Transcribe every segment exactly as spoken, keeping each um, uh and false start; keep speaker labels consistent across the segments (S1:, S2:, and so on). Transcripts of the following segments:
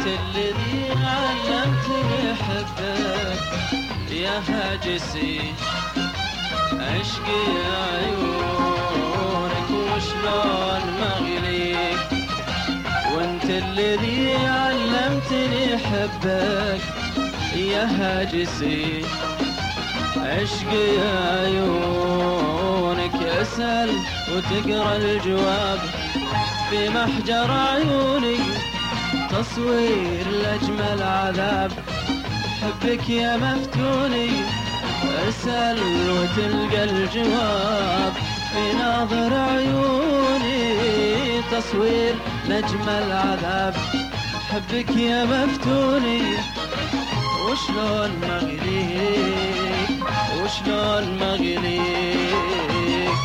S1: وانت الذي علمتني احبك يا هاجسي عشقي عيونك وشلون مغليك. وانت الذي علمتني احبك يا هاجسي عشقي عيونك. اسأل وتقرا الجواب في محجر عيوني تصوير لأجمل عذاب حبك يا مفتوني. اسأل وتلقى الجواب في ناظر عيوني تصوير لأجمل عذاب حبك يا مفتوني. وشلون مغليك وشلون مغليك.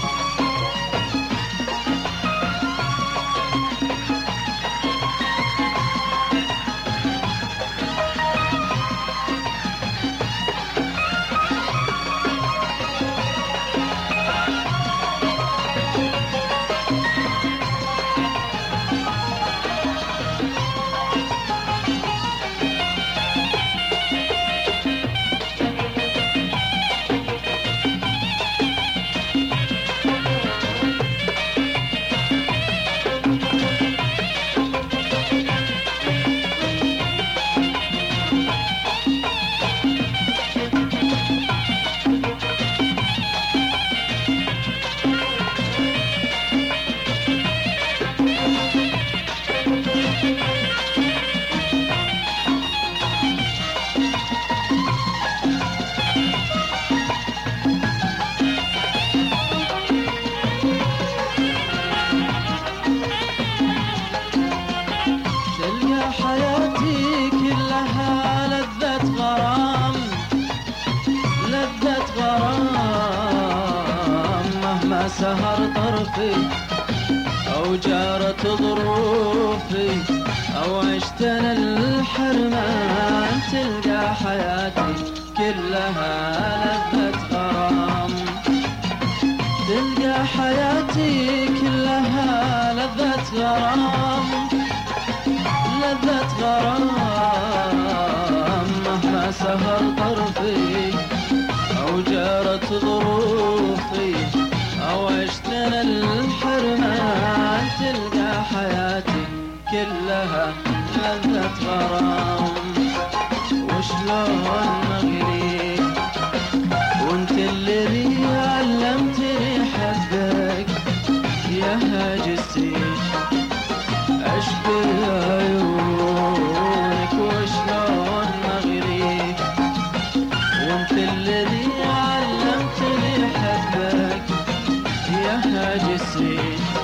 S1: حياتي كلها لذة غرام لذة غرام مهما سهر طرفي أو جارت ظروفي أو عشت أنا الحرمان تلقى حياتي كلها لذة غرام. تلقى حياتي كلها لذة غرام لذة غرام مهما سهر طرفي أو جارت ظروفي أو عشت أنا الحرمان تلقى حياتي كلها لذة غرام. وشلون مغليك وانت الذي علمتني حبك يا هاجسي عشقي عيونك وشلون مغليك. وانت الذي علمتني حبك يا هاجسي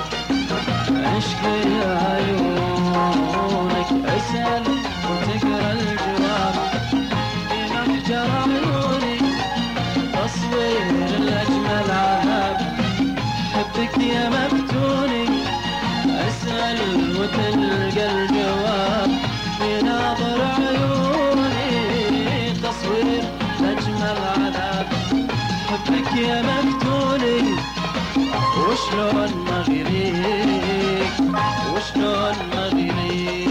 S1: عشقي عيونك. اسأل وتقرا الجواب في محجر عيوني تصوير الأجمل عذاب حبك يا مفتوني. اسأل وتلقى الجواب في ناظر عيوني تصوير أجمل عذاب حبك يا مفتوني. وشلون مغليك وشلون مغليك.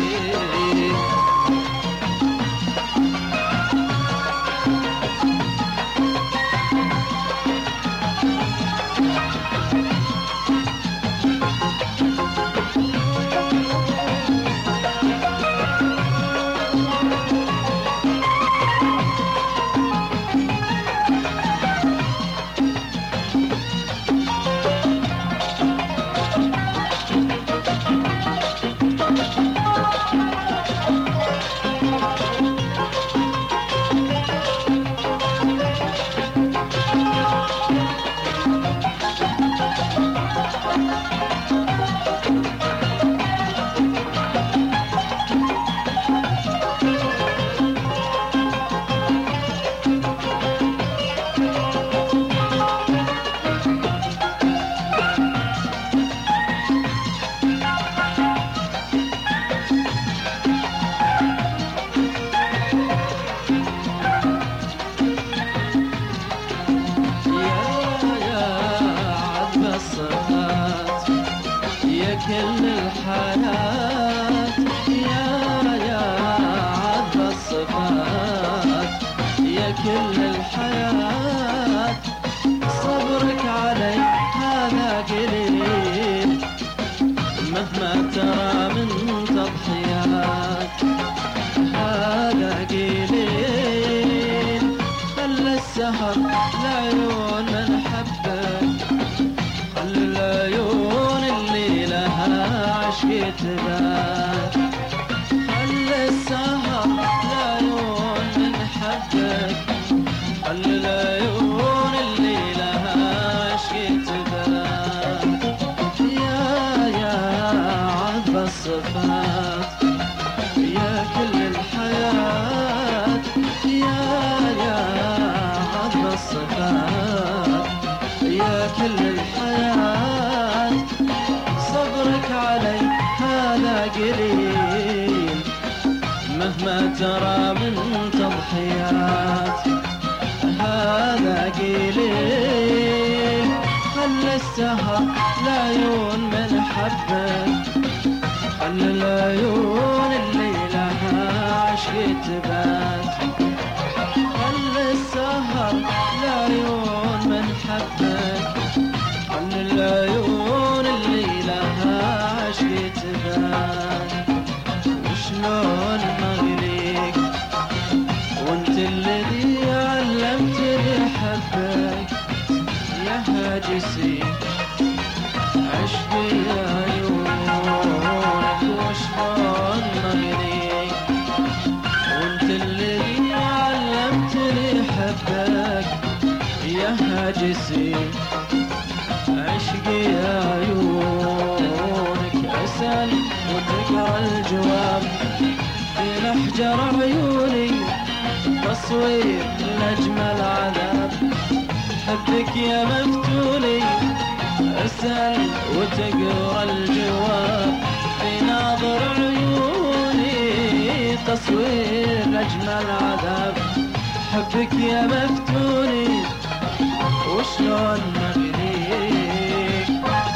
S1: كل الحياة يا يا كل الحياة صبرك علي هذا قليل مهما ترى من تضحيات هذا قليل خلى السهر لعيون من حبك خلى العيون اللي لها عشق تبات خلى السهر لعيون من حبك خلى العيون اللي لها عشق تبات يا يا عذب الصفات يا كل الحياة يا يا عذب الصفات يا كل الحياة صبرك علي هذا قليل مهما ترى من تضحيات هذا قليل خلى السهر لعيون من حبك خلى العيون اللي لها عشق تبات خلى السهر لعيون من حبك خلى العيون اللي لها عشق تبات وشلون مغليك وانت الذي علمتني حبك يا هاجسي عشقي يا عيونك وشلون مغليك وانت الذي علمتني حبك يا هاجسي عشقي يا عيونك أسأل وتقرأ الجواب في محجر عيوني تصوير لأجمل عذاب حبك يا مفتوني أسأل وتقرأ الجواب في ناظر عيوني تصوير لأجمل عذاب حبك يا مفتوني وشلون مغليك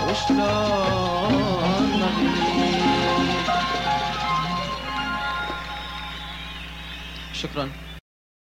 S1: وشلون مغليك. شكرا.